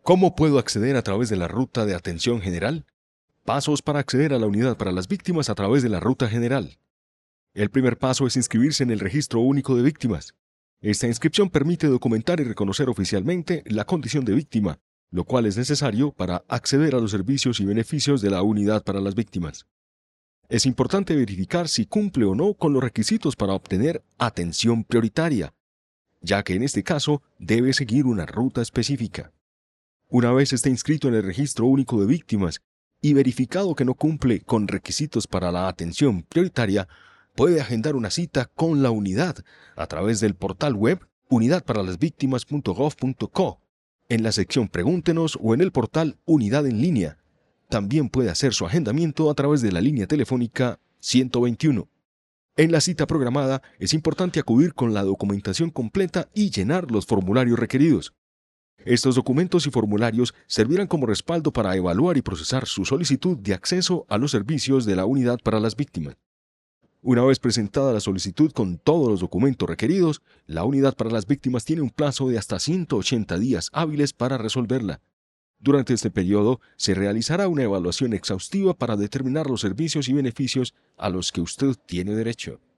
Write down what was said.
¿Cómo puedo acceder a través de la ruta de atención general? Pasos para acceder a la unidad para las víctimas a través de la ruta general. El primer paso es inscribirse en el Registro Único de Víctimas. Esta inscripción permite documentar y reconocer oficialmente la condición de víctima, lo cual es necesario para acceder a los servicios y beneficios de la unidad para las víctimas. Es importante verificar si cumple o no con los requisitos para obtener atención prioritaria, ya que en este caso debe seguir una ruta específica. Una vez esté inscrito en el Registro Único de Víctimas y verificado que no cumple con requisitos para la atención prioritaria, puede agendar una cita con la unidad a través del portal web unidadparalasvictimas.gov.co, en la sección Pregúntenos o en el portal Unidad en línea. También puede hacer su agendamiento a través de la línea telefónica 121. En la cita programada es importante acudir con la documentación completa y llenar los formularios requeridos. Estos documentos y formularios servirán como respaldo para evaluar y procesar su solicitud de acceso a los servicios de la unidad para las víctimas. Una vez presentada la solicitud con todos los documentos requeridos, la unidad para las víctimas tiene un plazo de hasta 180 días hábiles para resolverla. Durante este periodo, se realizará una evaluación exhaustiva para determinar los servicios y beneficios a los que usted tiene derecho.